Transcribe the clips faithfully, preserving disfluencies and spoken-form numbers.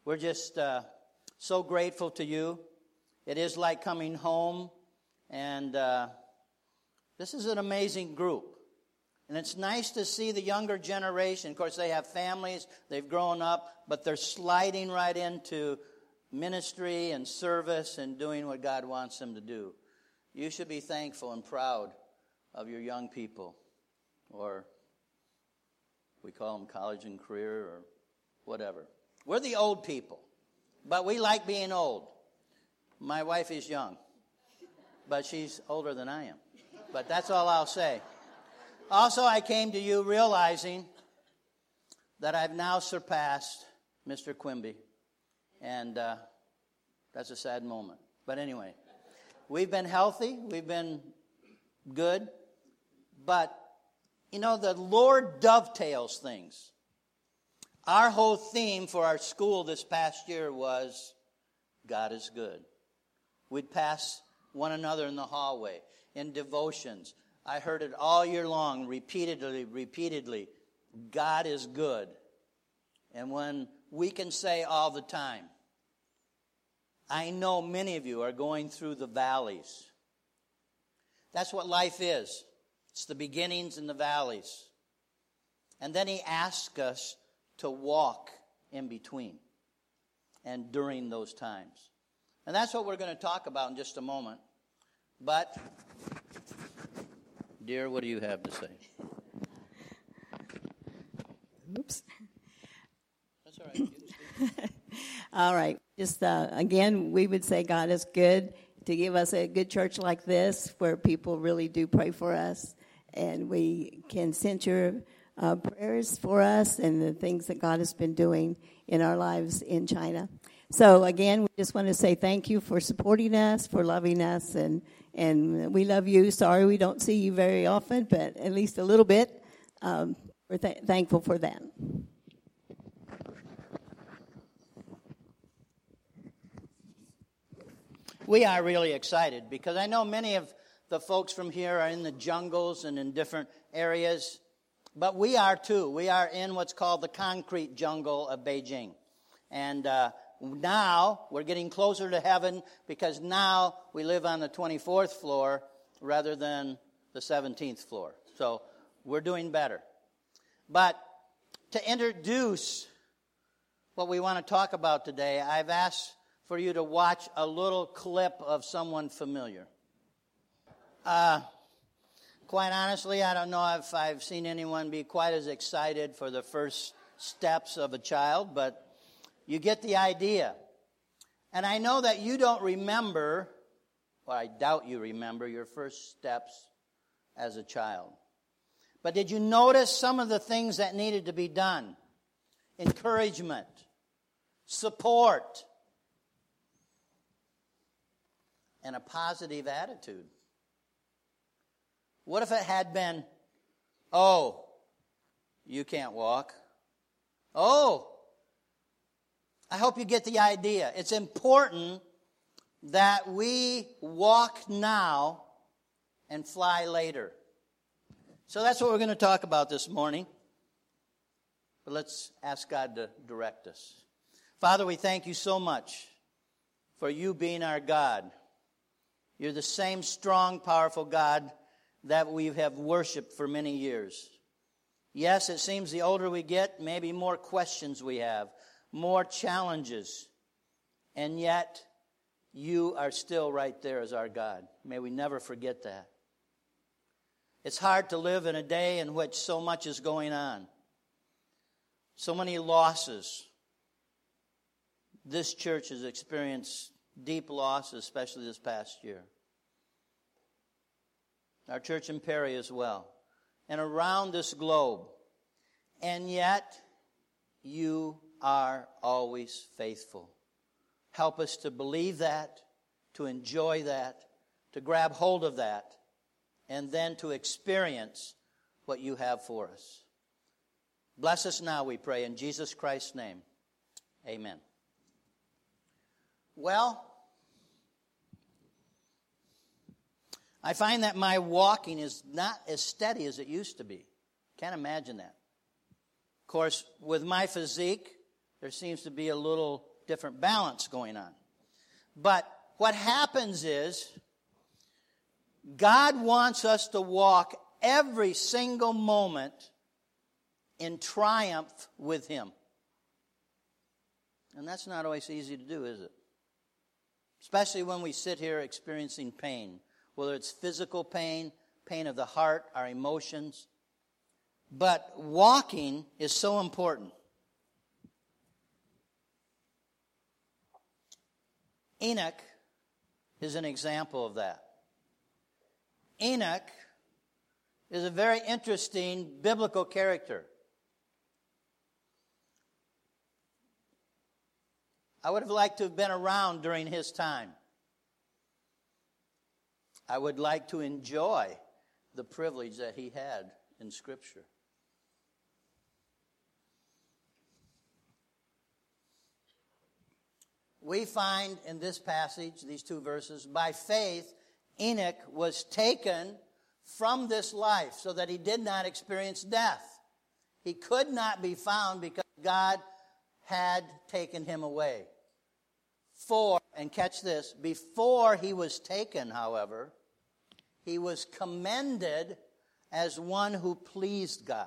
We're just uh, so grateful to you. It is like coming home, and uh, this is an amazing group. And it's nice to see the younger generation. Of course, they have families, they've grown up, but they're sliding right into ministry and service and doing what God wants them to do. You should be thankful and proud of your young people, or we call them college and career or whatever. We're the old people, but we like being old. My wife is young, but she's older than I am. But that's all I'll say. Also, I came to you realizing that I've now surpassed Mister Quimby, and uh, that's a sad moment. But anyway, we've been healthy, we've been good, but, you know, the Lord dovetails things. Our whole theme for our school this past year was, God is good. We'd pass one another in the hallway, in devotions. I heard it all year long, repeatedly, repeatedly. God is good. And when we can say all the time, I know many of you are going through the valleys. That's what life is. It's the beginnings and the valleys. And then he asks us to walk in between and during those times. And that's what we're going to talk about in just a moment. But, dear, what do you have to say? Oops. That's all right. You can speak. All right. Just, uh, again, we would say God is good to give us a good church like this where people really do pray for us. And we can send your uh, prayers for us and the things that God has been doing in our lives in China. So, again, we just want to say thank you for supporting us, for loving us, and, and we love you. Sorry we don't see you very often, but at least a little bit. Um, we're th- thankful for that. We are really excited because I know many of the folks from here are in the jungles and in different areas, but we are too. We are in what's called the concrete jungle of Beijing. And uh, now we're getting closer to heaven because now we live on the twenty-fourth floor rather than the seventeenth floor. So we're doing better. But to introduce what we want to talk about today, I've asked for you to watch a little clip of someone familiar. Uh, quite honestly, I don't know if I've seen anyone be quite as excited for the first steps of a child, but you get the idea. And I know that you don't remember, or I doubt you remember, your first steps as a child. But did you notice some of the things that needed to be done? Encouragement, support, and a positive attitude. What if it had been, oh, you can't walk? Oh, I hope you get the idea. It's important that we walk now and fly later. So that's what we're going to talk about this morning. But let's ask God to direct us. Father, we thank you so much for you being our God. You're the same strong, powerful God that we have worshiped for many years. Yes, it seems the older we get, maybe more questions we have, more challenges. And yet, you are still right there as our God. May we never forget that. It's hard to live in a day in which so much is going on. So many losses. This church has experienced deep loss, especially this past year. Our church in Perry as well. And around this globe. And yet, you are always faithful. Help us to believe that, to enjoy that, to grab hold of that, and then to experience what you have for us. Bless us now, we pray, in Jesus Christ's name. Amen. Well, I find that my walking is not as steady as it used to be. Can't imagine that. Of course, with my physique, there seems to be a little different balance going on. But what happens is, God wants us to walk every single moment in triumph with Him. And that's not always easy to do, is it? Especially when we sit here experiencing pain, whether it's physical pain, pain of the heart, our emotions. But walking is so important. Enoch is an example of that. Enoch is a very interesting biblical character. I would have liked to have been around during his time. I would like to enjoy the privilege that he had in Scripture. We find in this passage, these two verses, by faith, Enoch was taken from this life so that he did not experience death. He could not be found because God had taken him away. For, and catch this, before he was taken, however, he was commended as one who pleased God.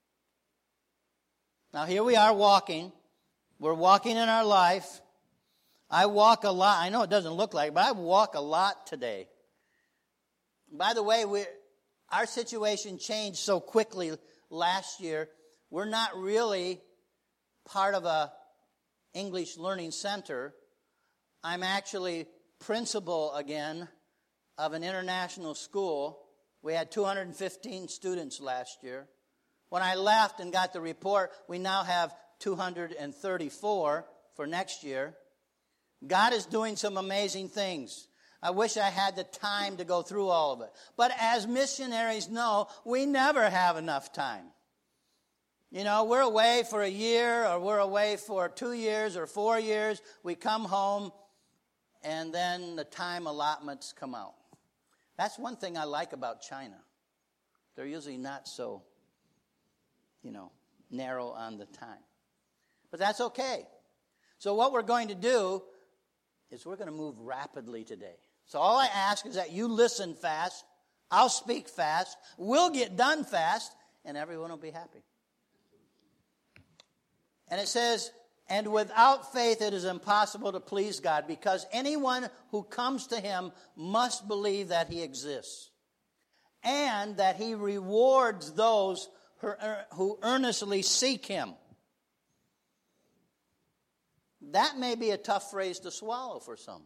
Now here we are walking. We're walking in our life. I walk a lot. I know it doesn't look like it, but I walk a lot today. By the way, we, our situation changed so quickly last year. We're not really part of a English learning center. I'm actually principal again of an international school. We had two hundred fifteen students last year. When I left and got the report, we now have two hundred thirty-four for next year. God is doing some amazing things. I wish I had the time to go through all of it. But as missionaries know, we never have enough time. You know, we're away for a year, or we're away for two years or four years. We come home, and then the time allotments come out. That's one thing I like about China. They're usually not so, you know, narrow on the time. But that's okay. So what we're going to do is we're going to move rapidly today. So all I ask is that you listen fast. I'll speak fast. We'll get done fast, and everyone will be happy. And it says, and without faith it is impossible to please God, because anyone who comes to Him must believe that He exists, and that He rewards those who earnestly seek Him. That may be a tough phrase to swallow for some.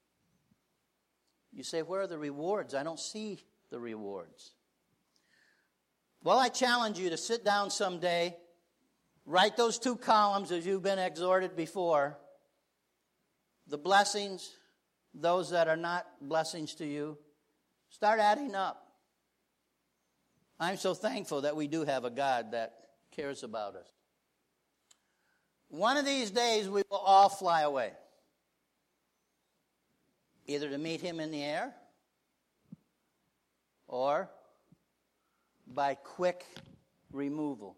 You say, where are the rewards? I don't see the rewards. Well, I challenge you to sit down someday, write those two columns as you've been exhorted before. The blessings, those that are not blessings to you, start adding up. I'm so thankful that we do have a God that cares about us. One of these days we will all fly away. Either to meet Him in the air, or by quick removal.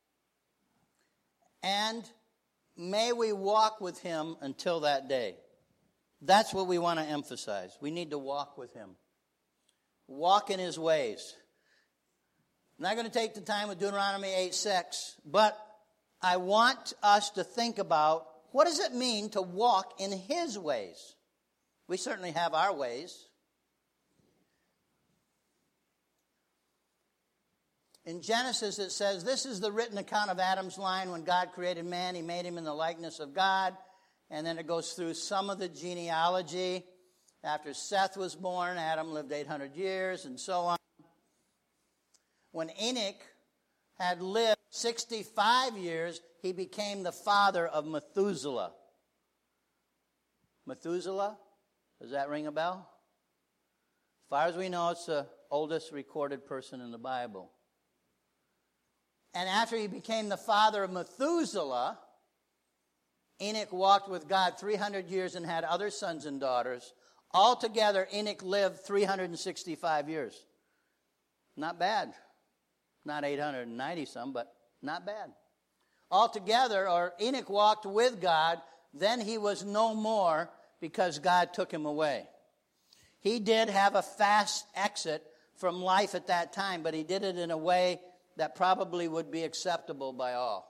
And may we walk with Him until that day. That's what we want to emphasize. We need to walk with Him. Walk in His ways. I'm not going to take the time with Deuteronomy eight six, but I want us to think about, what does it mean to walk in His ways? We certainly have our ways. In Genesis it says, this is the written account of Adam's line. When God created man, He made him in the likeness of God. And then it goes through some of the genealogy. After Seth was born, Adam lived eight hundred years, and so on. When Enoch had lived sixty-five years, he became the father of Methuselah. Methuselah? Does that ring a bell? As far as we know, it's the oldest recorded person in the Bible. And after he became the father of Methuselah, Enoch walked with God three hundred years and had other sons and daughters. Altogether, Enoch lived three hundred sixty-five years. Not bad. Not eight hundred ninety some, but not bad. altogether, or Enoch walked with God, then he was no more because God took him away. He did have a fast exit from life at that time, but he did it in a way that probably would be acceptable by all.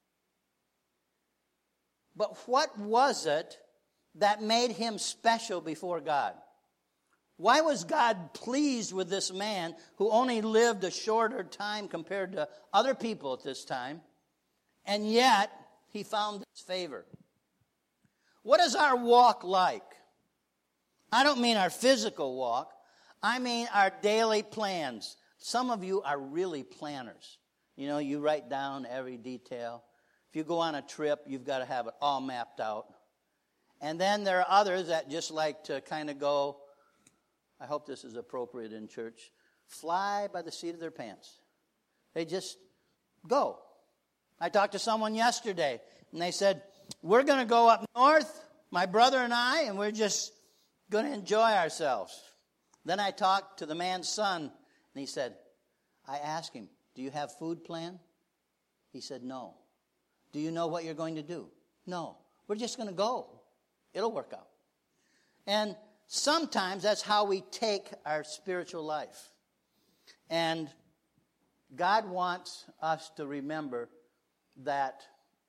But what was it that made him special before God? Why was God pleased with this man who only lived a shorter time compared to other people at this time, and yet he found his favor? What is our walk like? I don't mean our physical walk. I mean our daily plans. Some of you are really planners. You know, you write down every detail. If you go on a trip, you've got to have it all mapped out. And then there are others that just like to kind of go, I hope this is appropriate in church, fly by the seat of their pants. They just go. I talked to someone yesterday, and they said, we're going to go up north, my brother and I, and we're just going to enjoy ourselves. Then I talked to the man's son, and he said, I asked him, do you have food planned? He said, no. Do you know what you're going to do? No. We're just going to go. It'll work out. And sometimes that's how we take our spiritual life. And God wants us to remember that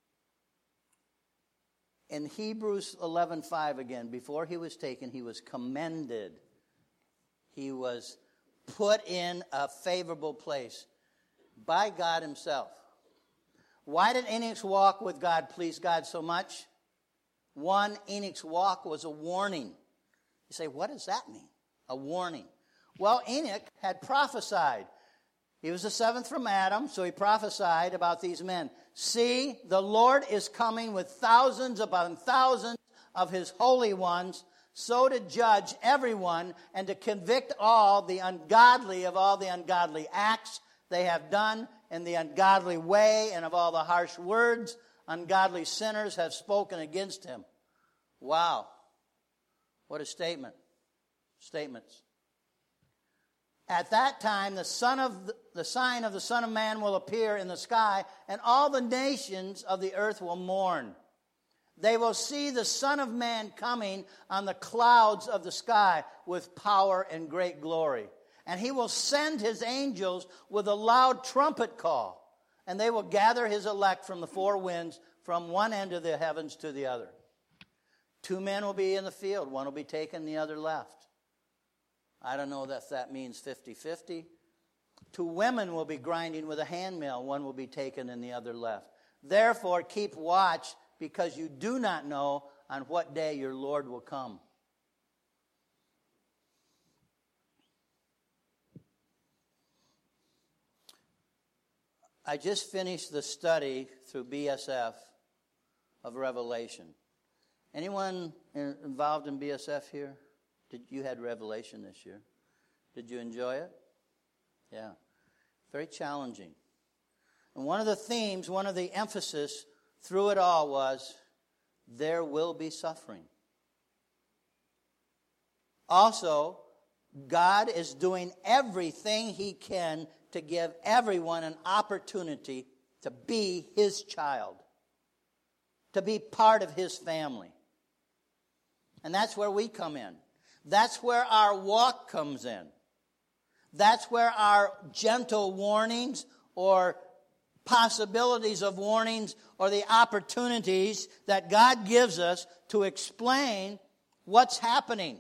in Hebrews eleven five again, before he was taken, he was commended. He was put in a favorable place by God himself. Why did Enoch's walk with God please God so much? One, Enoch's walk was a warning. You say, what does that mean? A warning. Well, Enoch had prophesied. He was the seventh from Adam, so he prophesied about these men. See, the Lord is coming with thousands upon thousands of his holy ones, so to judge everyone and to convict all the ungodly of all the ungodly acts they have done in the ungodly way, and of all the harsh words ungodly sinners have spoken against him. Wow. What a statement. Statements. At that time, the son of the, the sign of the Son of Man will appear in the sky, and all the nations of the earth will mourn. They will see the Son of Man coming on the clouds of the sky with power and great glory. And he will send his angels with a loud trumpet call, and they will gather his elect from the four winds, from one end of the heavens to the other. Two men will be in the field. One will be taken, the other left. I don't know if that means fifty-fifty. Two women will be grinding with a handmill. One will be taken and the other left. Therefore, keep watch, because you do not know on what day your Lord will come. I just finished the study through B S F of Revelation. Anyone involved in B S F here? Did you had Revelation this year? Did you enjoy it? Yeah. Very challenging. And one of the themes, one of the emphasis through it all was, there will be suffering. Also, God is doing everything he can to give everyone an opportunity to be his child, to be part of his family. And that's where we come in. That's where our walk comes in. That's where our gentle warnings or possibilities of warnings or the opportunities that God gives us to explain what's happening.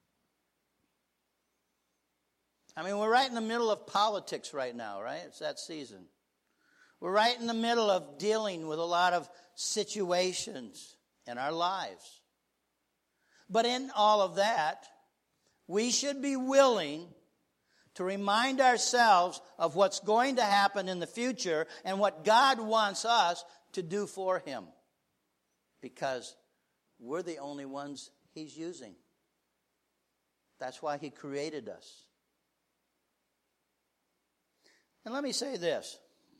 I mean, we're right in the middle of politics right now, right? It's that season. We're right in the middle of dealing with a lot of situations in our lives. But in all of that, we should be willing to remind ourselves of what's going to happen in the future and what God wants us to do for him. Because we're the only ones he's using. That's why he created us. And let me say this.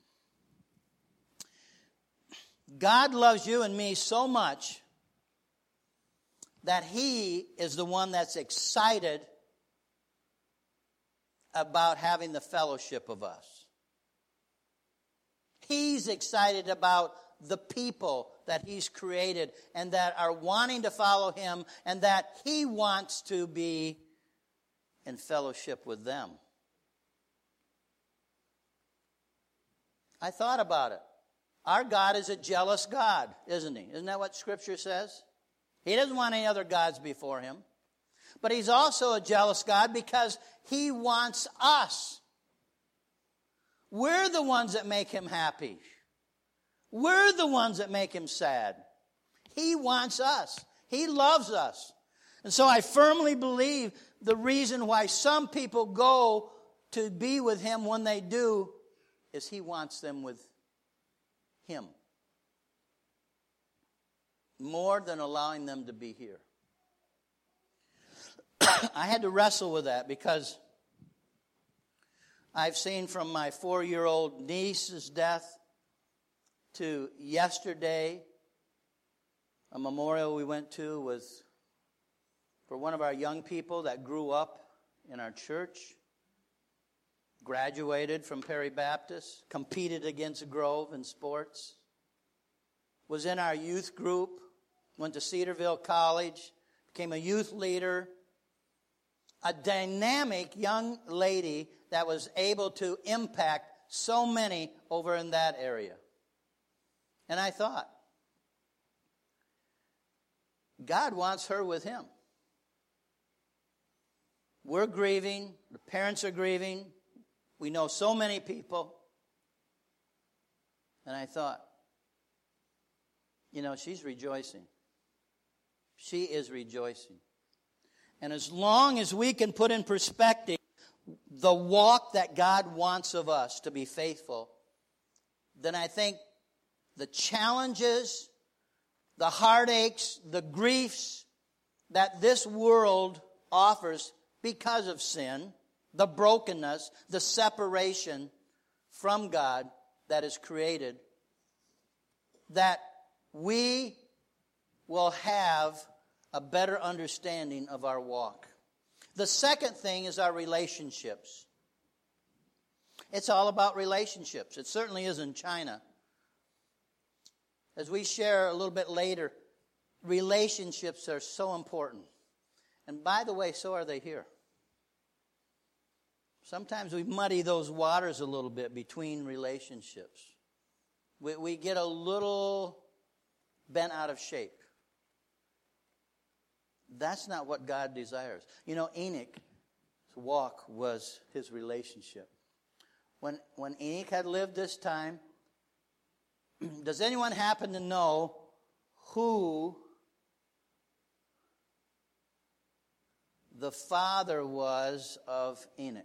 God loves you and me so much that he is the one that's excited about having the fellowship of us. He's excited about the people that he's created and that are wanting to follow him and that he wants to be in fellowship with them. I thought about it. Our God is a jealous God, isn't he? Isn't that what Scripture says? He doesn't want any other gods before him. But he's also a jealous God because he wants us. We're the ones that make him happy. We're the ones that make him sad. He wants us. He loves us. And so I firmly believe the reason why some people go to be with him when they do is he wants them with him. More than allowing them to be here. I had to wrestle with that because I've seen from my four-year-old niece's death to yesterday, a memorial we went to was for one of our young people that grew up in our church, graduated from Perry Baptist, competed against Grove in sports, was in our youth group, went to Cedarville College, became a youth leader, a dynamic young lady that was able to impact so many over in that area. And I thought, God wants her with him. We're grieving. The parents are grieving. We know so many people. And I thought, you know, she's rejoicing. She is rejoicing. And as long as we can put in perspective the walk that God wants of us to be faithful, then I think the challenges, the heartaches, the griefs that this world offers because of sin, the brokenness, the separation from God that is created, that we will have a better understanding of our walk. The second thing is our relationships. It's all about relationships. It certainly is in China. As we share a little bit later, relationships are so important. And by the way, so are they here. Sometimes we muddy those waters a little bit between relationships. We, we get a little bent out of shape. That's not what God desires. You know, Enoch's walk was his relationship. When, when Enoch had lived this time, does anyone happen to know who the father was of Enoch?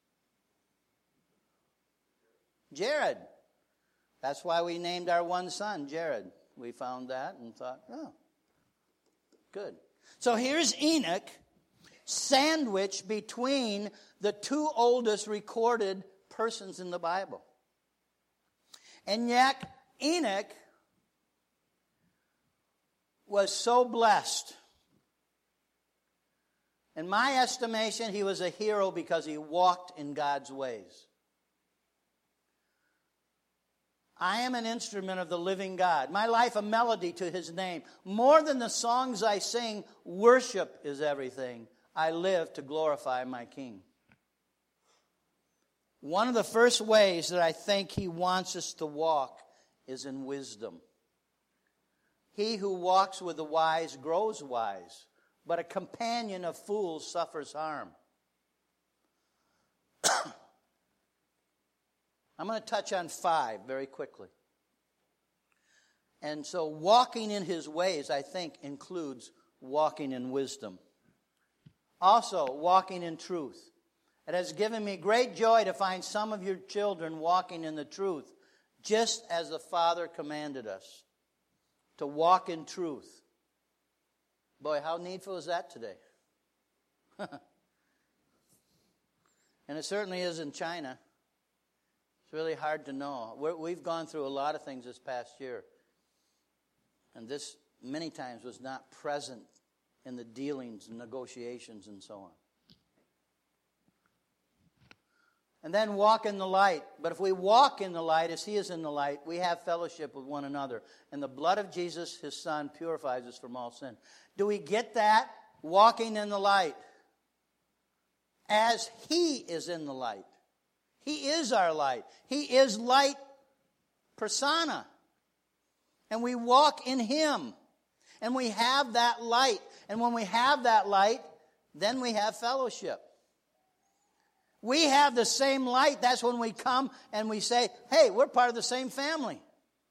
Jared. That's why we named our one son Jared. We found that and thought, oh, good. So here's Enoch sandwiched between the two oldest recorded persons in the Bible. And yet Enoch was so blessed. In my estimation, he was a hero because he walked in God's ways. I am an instrument of the living God. My life a melody to his name. More than the songs I sing, worship is everything. I live to glorify my King. One of the first ways that I think he wants us to walk is in wisdom. He who walks with the wise grows wise, but a companion of fools suffers harm. I'm going to touch on five very quickly. And so walking in his ways, I think, includes walking in wisdom. Also, walking in truth. It has given me great joy to find some of your children walking in the truth, just as the Father commanded us to walk in truth. Boy, how needful is that today? And it certainly is in China. It's really hard to know. We're, we've gone through a lot of things this past year. And this, many times, was not present in the dealings and negotiations and so on. And then walk in the light. But if we walk in the light as he is in the light, we have fellowship with one another. And the blood of Jesus, his son, purifies us from all sin. Do we get that? Walking in the light. As he is in the light. He is our light. He is light persona. And we walk in him. And we have that light. And when we have that light, then we have fellowship. We have the same light. That's when we come and we say, hey, we're part of the same family.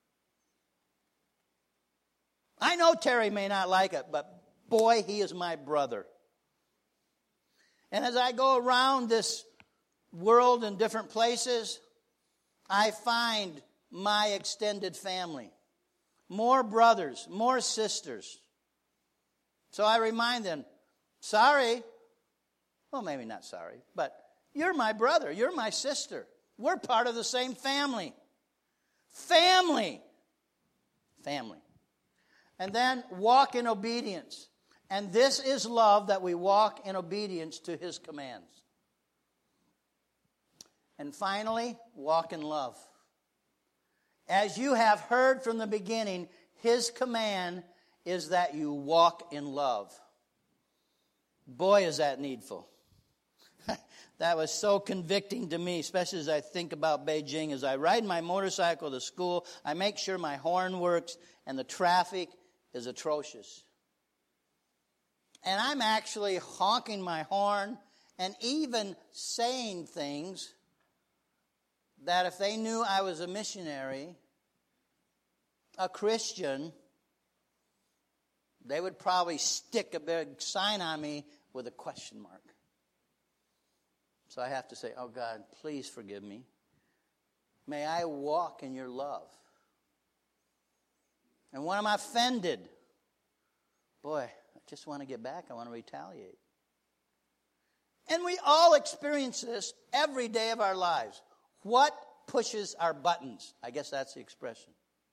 I know Terry may not like it, but boy, he is my brother. And as I go around this world in different places, I find my extended family. More brothers, more sisters. So I remind them, sorry, well, maybe not sorry, but you're my brother, you're my sister. We're part of the same family. Family. Family. And then walk in obedience. And this is love, that we walk in obedience to his commands. And finally, walk in love. As you have heard from the beginning, his command is that you walk in love. Boy, is that needful. That was so convicting to me, especially as I think about Beijing. As I ride my motorcycle to school, I make sure my horn works and the traffic is atrocious. And I'm actually honking my horn and even saying things that if they knew I was a missionary, a Christian, they would probably stick a big sign on me with a question mark. So I have to say, oh God, please forgive me. May I walk in your love. And when I'm offended, boy, I just want to get back. I want to retaliate. And we all experience this every day of our lives. What pushes our buttons? I guess that's the expression.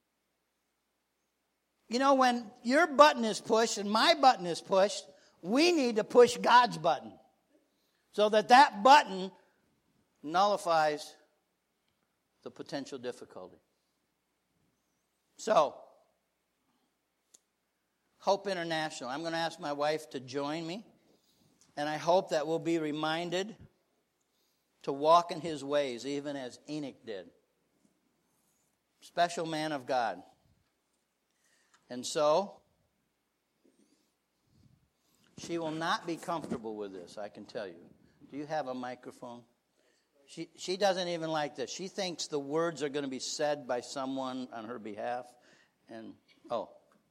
You know, when your button is pushed and my button is pushed, we need to push God's button. So that that button nullifies the potential difficulty. So, Hope International. I'm going to ask my wife to join me. And I hope that we'll be reminded to walk in his ways, even as Enoch did. Special man of God. And so, she will not be comfortable with this, I can tell you. Do you have a microphone? She she doesn't even like this. She thinks the words are going to be said by someone on her behalf. And, oh.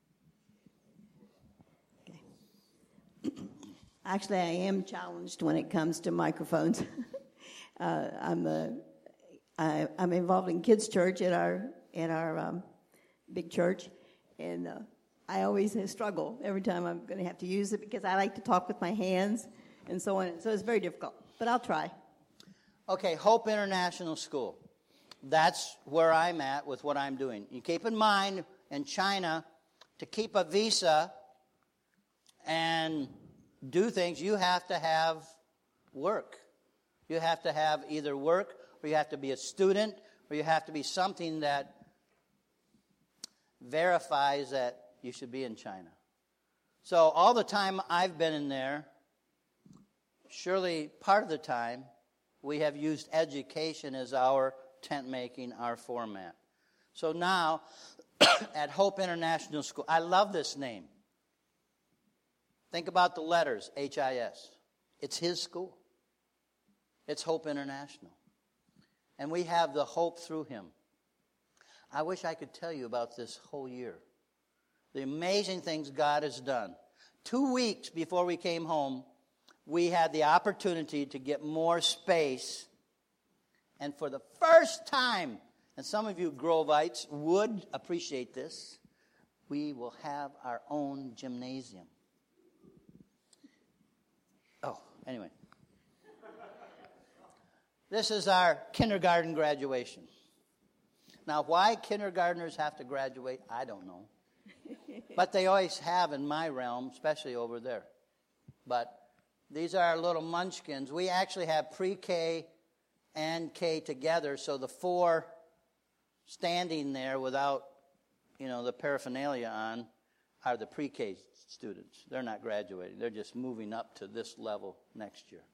Okay. Actually, I am challenged when it comes to microphones. uh, I'm a, I, I'm involved in kids' church at our at our um, big church, and uh, I always struggle every time I'm going to have to use it because I like to talk with my hands and so on. So it's very difficult, but I'll try. Okay, Hope International School. That's where I'm at with what I'm doing. You keep in mind, in China, to keep a visa and do things, you have to have work. You have to have either work, or you have to be a student, or you have to be something that verifies that you should be in China. So all the time I've been in there, surely part of the time, we have used education as our tent making, our format. So now, at Hope International School, I love this name. Think about the letters, H I S. It's his school. It's Hope International. And we have the hope through him. I wish I could tell you about this whole year. The amazing things God has done. Two weeks before we came home, we had the opportunity to get more space. And for the first time, and some of you Grovites would appreciate this, we will have our own gymnasium. Oh, anyway. This is our kindergarten graduation. Now, why kindergartners have to graduate, I don't know. But they always have in my realm, especially over there. But these are our little munchkins. We actually have pre-K and K together. So the four standing there without, you know, the paraphernalia on are the pre-K students. They're not graduating. They're just moving up to this level next year.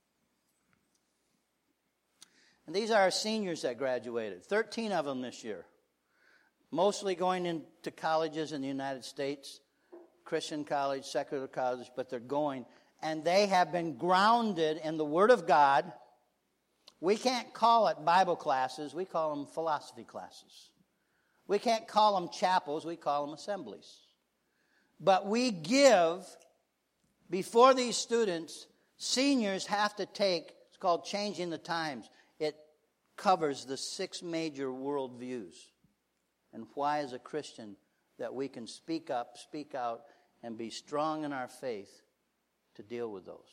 And these are our seniors that graduated. thirteen of them this year. Mostly going into colleges in the United States. Christian college, secular college, but they're going. And they have been grounded in the Word of God. We can't call it Bible classes. We call them philosophy classes. We can't call them chapels. We call them assemblies. But we give, before these students, seniors have to take, it's called Changing the Times. It covers the six major worldviews. And why, as a Christian, that we can speak up, speak out, and be strong in our faith to deal with those.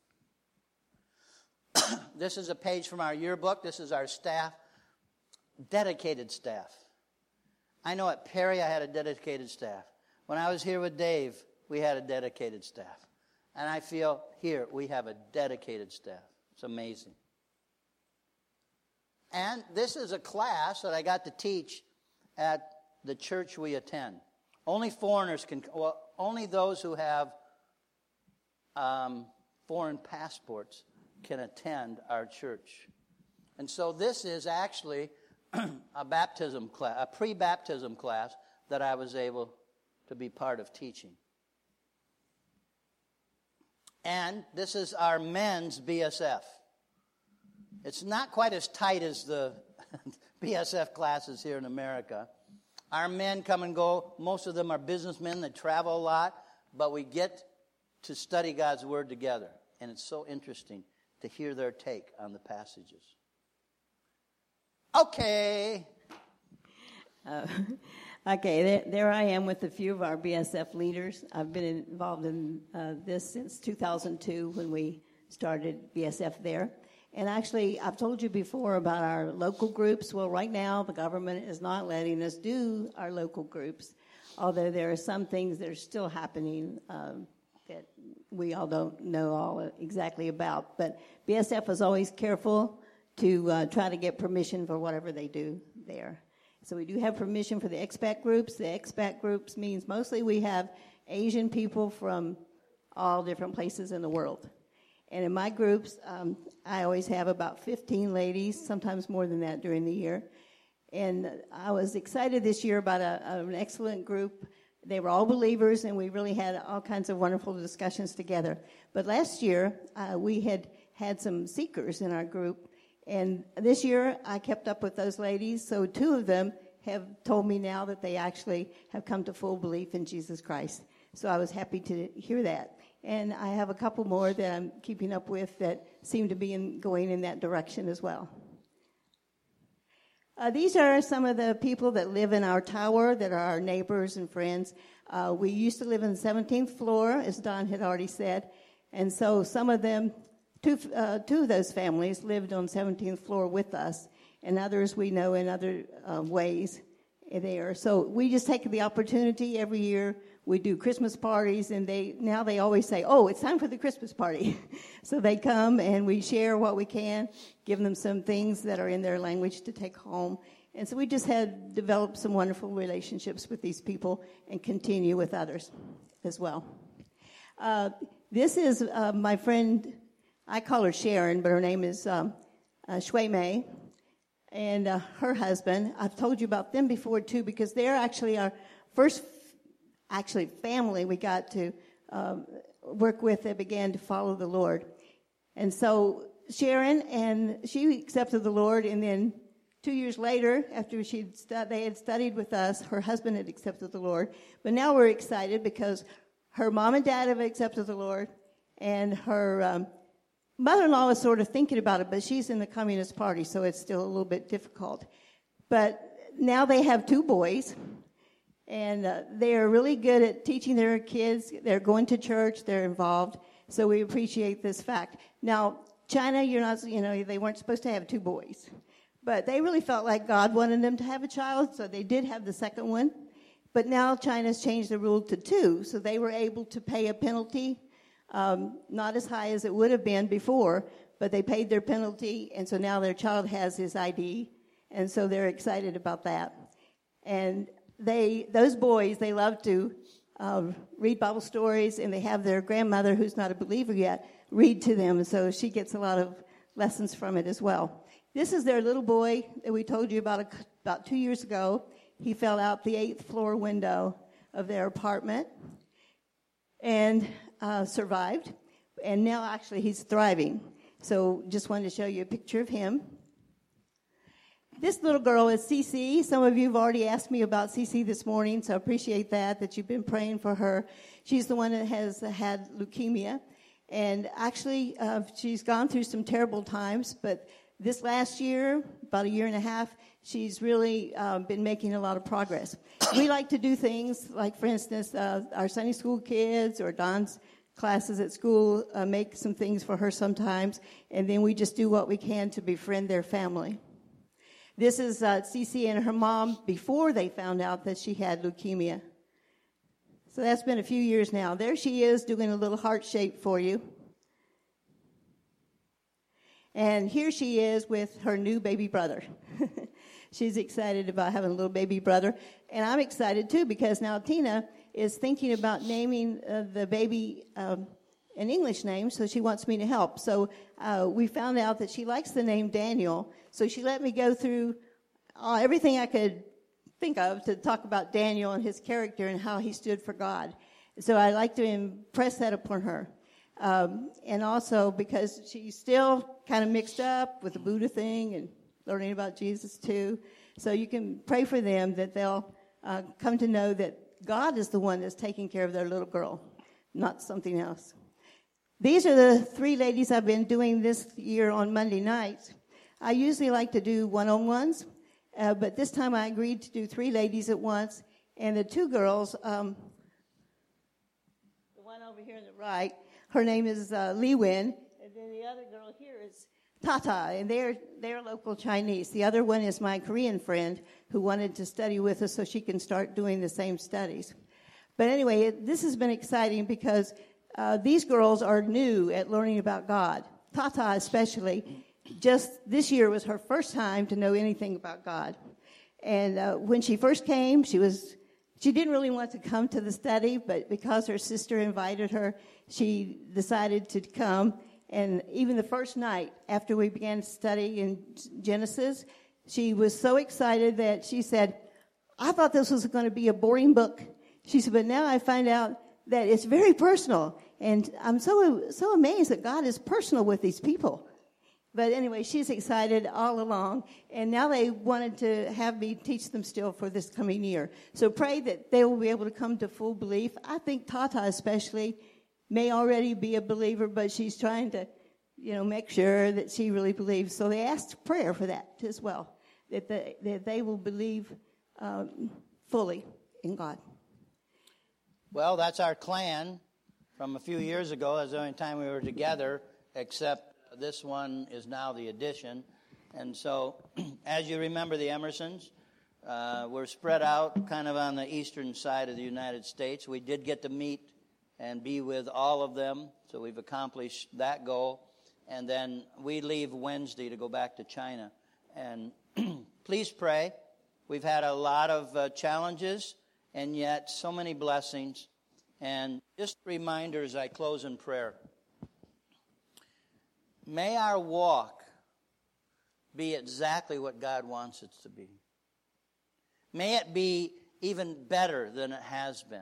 This is a page from our yearbook. This is our staff, dedicated staff. I know at Perry I had a dedicated staff. When I was here with Dave, we had a dedicated staff. And I feel here we have a dedicated staff. It's amazing. And this is a class that I got to teach at the church we attend. Only foreigners can, well, only those who have um, foreign passports can attend our church. And so this is actually a baptism class, a pre-baptism class that I was able to be part of teaching. And this is our men's B S F. It's not quite as tight as the B S F classes here in America. Our men come and go. Most of them are businessmen that travel a lot, but we get to study God's Word together. And it's so interesting to hear their take on the passages. Okay. Uh, okay, there, there I am with a few of our B S F leaders. I've been involved in uh, this since two thousand two when we started B S F there. And actually, I've told you before about our local groups. Well, right now, the government is not letting us do our local groups, although there are some things that are still happening um, that we all don't know all exactly about. But B S F is always careful to uh, try to get permission for whatever they do there. So we do have permission for the expat groups. The expat groups means mostly we have Asian people from all different places in the world. And in my groups, um, I always have about fifteen ladies, sometimes more than that during the year. And I was excited this year about a, an excellent group. They were all believers, and we really had all kinds of wonderful discussions together. But last year, uh, we had had some seekers in our group. And this year, I kept up with those ladies. So two of them have told me now that they actually have come to full belief in Jesus Christ. So I was happy to hear that. And I have a couple more that I'm keeping up with that seem to be in, going in that direction as well. Uh, these are some of the people that live in our tower that are our neighbors and friends. Uh, we used to live in the seventeenth floor, as Don had already said. And so some of them, two, uh, two of those families lived on seventeenth floor with us, and others we know in other uh, ways there. So we just take the opportunity every year. We do Christmas parties, and they now they always say, oh, it's time for the Christmas party. So they come, and we share what we can, give them some things that are in their language to take home. And so we just had developed some wonderful relationships with these people and continue with others as well. Uh, this is uh, my friend, I call her Sharon, but her name is um, uh, Shui Mei, and uh, her husband. I've told you about them before, too, because they're actually our first actually family we got to um, work with that began to follow the Lord. And so Sharon, and she accepted the Lord, and then two years later, after she'd stu- they had studied with us, her husband had accepted the Lord. But now we're excited because her mom and dad have accepted the Lord, and her um, mother-in-law is sort of thinking about it, but she's in the Communist Party, so it's still a little bit difficult. But now they have two boys, and uh, they are really good at teaching their kids. They're going to church. They're involved. So we appreciate this fact. Now, China, you're not, you know, they weren't supposed to have two boys. But they really felt like God wanted them to have a child, so they did have the second one. But now China's changed the rule to two, so they were able to pay a penalty, um, not as high as it would have been before, but they paid their penalty, and so now their child has his I D, and so they're excited about that. And they, those boys, they love to uh, read Bible stories, and they have their grandmother, who's not a believer yet, read to them, so she gets a lot of lessons from it as well. This is their little boy that we told you about a, about two years ago. He fell out the eighth floor window of their apartment and uh, survived. And now actually he's thriving. So just wanted to show you a picture of him. This little girl is Cece. Some of you have already asked me about Cece this morning, so I appreciate that, that you've been praying for her. She's the one that has had leukemia. And actually, uh, she's gone through some terrible times, but this last year, about a year and a half, she's really uh, been making a lot of progress. We like to do things like, for instance, uh, our Sunday school kids or Don's classes at school uh, make some things for her sometimes, and then we just do what we can to befriend their family. This is uh, Cece and her mom before they found out that she had leukemia. So that's been a few years now. There she is doing a little heart shape for you. And here she is with her new baby brother. She's excited about having a little baby brother. And I'm excited, too, because now Tina is thinking about naming uh, the baby um, an English name, so she wants me to help. So uh, we found out that she likes the name Daniel, so she let me go through uh, everything I could think of to talk about Daniel and his character and how he stood for God. So I like to impress that upon her. Um, and also because she's still kind of mixed up with the Buddha thing and learning about Jesus too. So you can pray for them that they'll uh, come to know that God is the one that's taking care of their little girl, not something else. These are the three ladies I've been doing this year on Monday nights. I usually like to do one-on-ones, uh, but this time I agreed to do three ladies at once. And the two girls, um, the one over here on the right, her name is uh, Li Wen, and then the other girl here is Tata, and they're they're local Chinese. The other one is my Korean friend who wanted to study with us so she can start doing the same studies. But anyway, it, this has been exciting because uh, these girls are new at learning about God. Tata especially, just this year was her first time to know anything about God. And uh, when she first came, she was she didn't really want to come to the study, but because her sister invited her, she decided to come. And even the first night after we began studying in Genesis, she was so excited that she said, I thought this was going to be a boring book. She said, but now I find out that it's very personal. And I'm so so amazed that God is personal with these people. But anyway, she's excited all along. And now they wanted to have me teach them still for this coming year. So pray that they will be able to come to full belief. I think Tata especially may already be a believer, but she's trying to, you know, make sure that she really believes. So they asked prayer for that as well, that they, that they will believe um, fully in God. Well, that's our clan from a few years ago. That's the only time we were together, except this one is now the addition. And so, as you remember, the Emersons, uh, we're spread out kind of on the eastern side of the United States. We did get to meet and be with all of them, so we've accomplished that goal. And then we leave Wednesday to go back to China. And please pray. We've had a lot of uh, challenges, and yet so many blessings. And just a reminder as I close in prayer. May our walk be exactly what God wants it to be. May it be even better than it has been.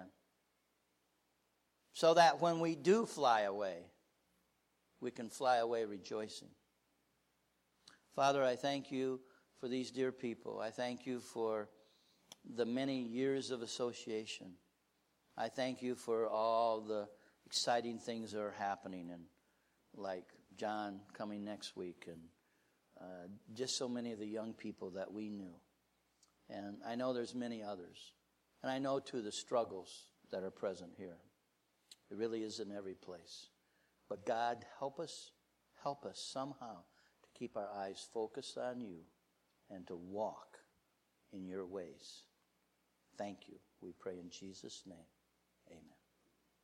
So that when we do fly away, we can fly away rejoicing. Father, I thank you for these dear people. I thank you for the many years of association. I thank you for all the exciting things that are happening, and like John coming next week, and uh, just so many of the young people that we knew. And I know there's many others. And I know, too, the struggles that are present here. It really is in every place. But God, help us, help us somehow to keep our eyes focused on you and to walk in your ways. Thank you. We pray in Jesus' name.